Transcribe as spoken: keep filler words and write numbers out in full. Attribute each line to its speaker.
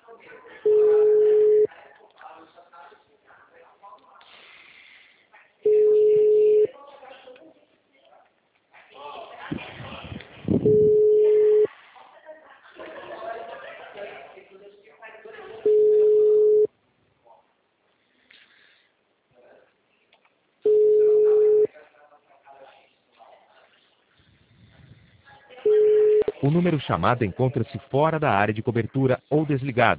Speaker 1: O número chamado encontra-se fora da área de cobertura ou desligado.